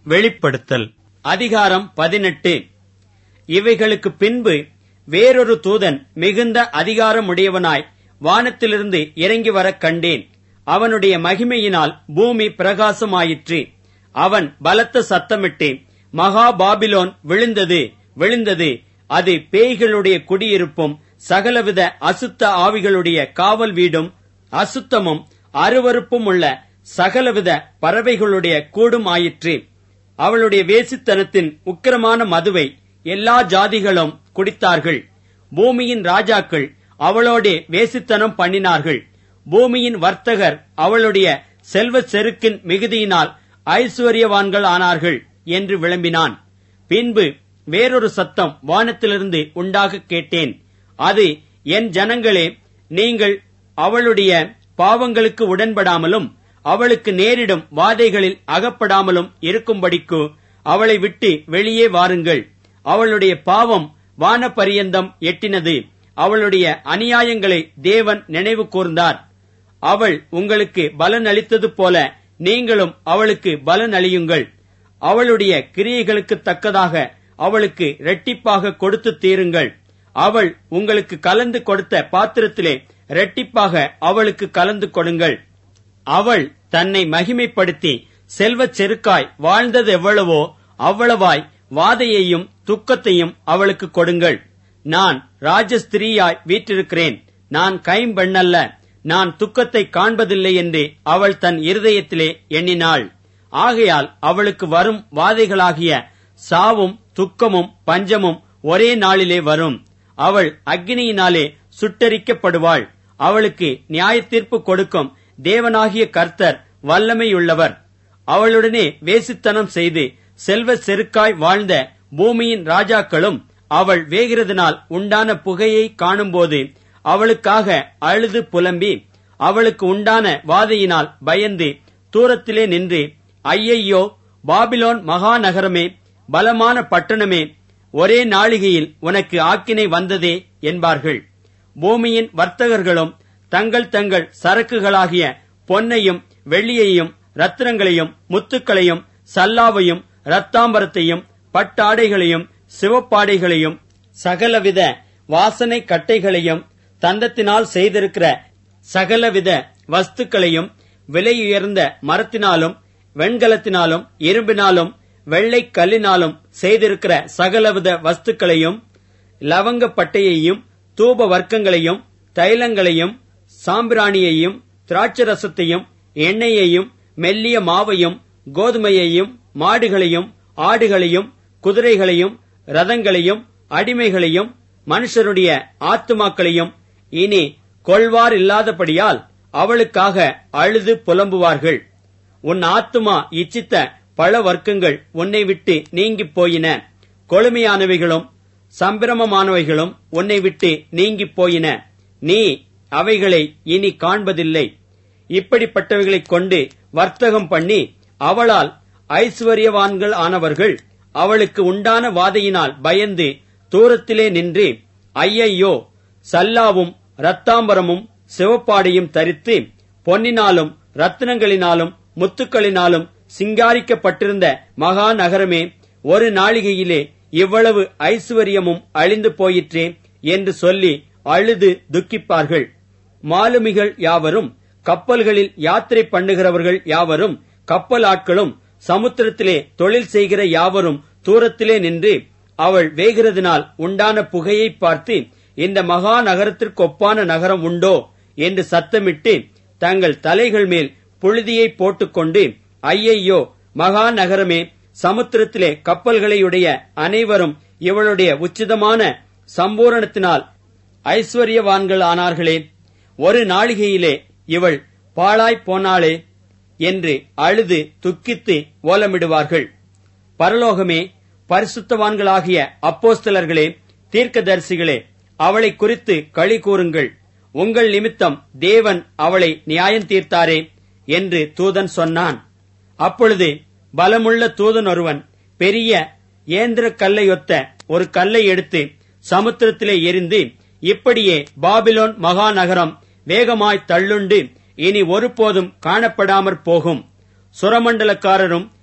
வெளிப்படுத்தல் அதிகாரம் 18. இவைகளுக்கு பின்பு வேறொரு தூதன் மிகுந்த அதிகாரமுடையவனாய் வானத்திலிருந்து இறங்கி வரக் கண்டேன். அவனுடைய மகிமையினால் பூமி பிரகாசமாயிற்று. அவன் பலத்த சத்தமிட்டு, மகா பாபிலோன் விழுந்தது, விழுந்தது, அது பேய்களுடைய குடியிருப்பும் சகலவித அசுத்த ஆவிகளுடைய காவல் வீடும் அசுத்தமும் அருவருப்பும் உள்ள சகலவித பறவைகளுடைய கூடும் ஆயிற்று. அவளுடைய வேசித்தனத்தின் உக்கிரமான மதுவை எல்லா ஜாதிகளும் குடித்தார்கள். பூமியின் ராஜாக்கள் அவளோடே வேசித்தனம் பண்ணினார்கள். பூமியின் வர்த்தகர் அவளுடைய செல்வச் செருக்கின் மிகுதியினால் ஐசுவரியவான்கள் ஆனார்கள் என்று விளம்பினான். பின்பு வேறொரு சத்தம் வானத்திலிருந்து உண்டாக கேட்டேன். அது, என் ஜனங்களே, நீங்கள் அவளுடைய பாவங்களுக்கு உடன்படாமலும் அவளுக்கு நேரிடும் வாதைகளில் அகப்படாமலும் இருக்கும்படிக்கு அவளை விட்டு வெளியே வாருங்கள். அவளுடைய பாவம் வானபரியந்தம் எட்டினது. அவளுடைய அநியாயங்களை தேவன் நினைவு கூர்ந்தார். அவள் உங்களுக்கு பலன் அளித்தது போல நீங்களும் அவளுக்கு பலன் அளியுங்கள். அவளுடைய கிரியைகளுக்கு தக்கதாக அவளுக்கு இரட்டிப்பாக கொடுத்து தீருங்கள். அவள் உங்களுக்கு கலந்து கொடுத்த பாத்திரத்திலே இரட்டிப்பாக அவளுக்கு கலந்து கொடுங்கள். அவள் தன்னை மகிமைப்படுத்தி செல்வச் செருக்காய் வாழ்ந்தது எவ்வளவோ அவ்வளவாய் வாதையையும் துக்கத்தையும் அவளுக்கு கொடுங்கள். நான் ராஜஸ்திரீயாய் வீற்றிருக்கிறேன், நான் கைம்பெண்ணல்ல, நான் துக்கத்தை காண்பதில்லை என்று அவள் தன் இருதயத்திலே எண்ணினாள். ஆகையால் அவளுக்கு வரும் வாதைகளாகிய சாவும் துக்கமும் பஞ்சமும் ஒரே நாளிலே வரும். அவள் அக்கினியினாலே சுட்டரிக்கப்படுவாள். அவளுக்கு நியாயத்தீர்ப்பு கொடுக்கும் தேவனாகிய கர்த்தர் வல்லமையுள்ளவர். அவளுடனே வேசித்தனம் செய்து செல்வ செருக்காய் வாழ்ந்த பூமியின் ராஜாக்களும் அவள் வேகிறதினால் உண்டான புகையை காணும்போது அவளுக்காக அழுது புலம்பி அவளுக்கு உண்டான வாதையினால் பயந்து தூரத்திலே நின்று, ஐயையோ, பாபிலோன் மகாநகரமே, பலமான பட்டணமே, ஒரே நாளிகையில் உனக்கு ஆக்கினை வந்ததே என்பார்கள். பூமியின் வர்த்தகர்களும் தங்கள் தங்கள் சரக்குகளாகிய பொன்னையும் வெள்ளியையும் ரத்தினங்களையும் முத்துக்களையும் சல்லாவையும் இரத்தாம்பரத்தையும் பட்டாடைகளையும் சிவப்பாடைகளையும் சகலவித வாசனை கட்டைகளையும் தந்தத்தினால் செய்திருக்கிற சகலவித வஸ்துக்களையும் விலையுயர்ந்த மரத்தினாலும் வெண்கலத்தினாலும் இரும்பினாலும் வெள்ளை கல்லினாலும் செய்திருக்கிற சகலவித வஸ்துக்களையும் லவங்கப்பட்டையையும் தூப வர்க்கங்களையும் தைலங்களையும் சாம்பிராணியையும் திராட்சரசத்தையும் எண்ணெயையும் மெல்லிய மாவையும் கோதுமையையும் மாடுகளையும் ஆடுகளையும் குதிரைகளையும் ரதங்களையும் அடிமைகளையும் மனுஷருடைய ஆத்துமாக்களையும் இனி கொள்வார் இல்லாதபடியால் அவளுக்காக அழுது புலம்புவார்கள். உன் ஆத்துமா இச்சித்த பல வர்க்கங்கள் உன்னை விட்டு நீங்கிப் போயின. கொழுமையானவைகளும் சம்பிரமமானவைகளும் உன்னை விட்டு நீங்கிப் போயின. நீ அவைகளை இனி காண்பதில்லை. இப்படிப்பட்டவைகளைக் கொண்டு வர்த்தகம் பண்ணி அவளால் ஐசுவரியவான்கள் ஆனவர்கள் அவளுக்கு உண்டான வாதையினால் பயந்து தூரத்திலே நின்று, ஐயையோ, சல்லாவும் இரத்தாம்பரமும் சிவப்பாடையும் தரித்து பொன்னினாலும் ரத்தினங்களினாலும் முத்துக்களினாலும் சிங்காரிக்கப்பட்டிருந்த மகா நகரமே, ஒரு நாளிகையிலே இவ்வளவு ஐசுவரியமும் அழிந்து போயிற்றே என்று சொல்லி அழுது துக்கிப்பார்கள். மாலுமிகள் யாவரும், கப்பல்களில் யாத்திரை பண்ணுகிறவர்கள் யாவரும், கப்பல் ஆட்களும், சமுத்திரத்திலே தொழில் செய்கிற யாவரும் தூரத்திலே நின்று அவள் வேகிறதினால் உண்டான புகையை பார்த்து, இந்த மகா நகரத்திற்கு ஒப்பான நகரம் உண்டோ என்று சத்தமிட்டு தங்கள் தலைகள் மேல் புழுதியை போட்டுக்கொண்டு, ஐயையோ, மகா நகரமே, சமுத்திரத்திலே கப்பல்களையுடைய அனைவரும் இவளுடைய உச்சிதமான சம்பூரணத்தினால் ஐஸ்வர்யவான்கள் ஆனார்களே, ஒரு நாளிகையிலே இவள் பாழாய் போனாளே என்று அழுது துக்கித்து ஓலமிடுவார்கள். பரலோகமே, பரிசுத்தவான்களாகிய அப்போஸ்தலர்களே, தீர்க்கதரிசிகளே, அவளை குறித்து களி கூறுங்கள். உங்கள் நிமித்தம் தேவன் அவளை நியாயம் தீர்த்தாரே என்று தூதன் சொன்னான். அப்பொழுது பலமுள்ள தூதன் ஒருவன் பெரிய ஏந்திர கல்லையொத்த ஒரு கல்லை எடுத்து சமுத்திரத்திலே எரிந்து, இப்படியே பாபிலோன் மகாநகரம் வேகமாய் தள்ளுண்டு இனி ஒருபோதும் காணப்படாமற் போகும். சுரமண்டலக்காரரும்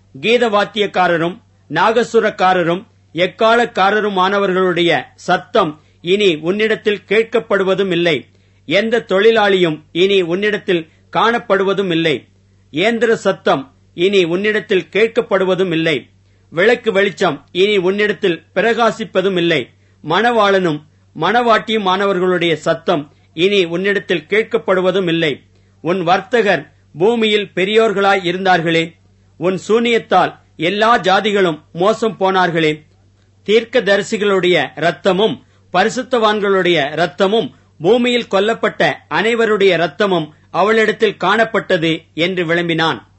கீதவாத்தியக்காரரும் நாகசுரக்காரரும் எக்காலக்காரருமானவர்களுடைய சத்தம் இனி உன்னிடத்தில் கேட்கப்படுவதும் இல்லை. எந்த தொழிலாளியும் இனி உன்னிடத்தில் காணப்படுவதும் இல்லை. இயந்திர சத்தம் இனி உன்னிடத்தில் கேட்கப்படுவதும் இல்லை. விளக்கு வெளிச்சம் இனி உன்னிடத்தில் பிரகாசிப்பதும் இல்லை. மணவாளனும் மணவாட்டியுமானவர்களுடைய சத்தம் இனி உன்னிடத்தில் கேட்கப்படுவதும் இல்லை. உன் வர்த்தகர் பூமியில் பெரியோர்களாய் இருந்தார்களே, உன் சூனியத்தால் எல்லா ஜாதிகளும் மோசம் போனார்களே. தீர்க்கதரிசிகளுடைய இரத்தமும் பரிசுத்தவான்களுடைய இரத்தமும் பூமியில் கொல்லப்பட்ட அனைவருடைய இரத்தமும் அவளிடத்தில் காணப்பட்டது என்று விளம்பினான்.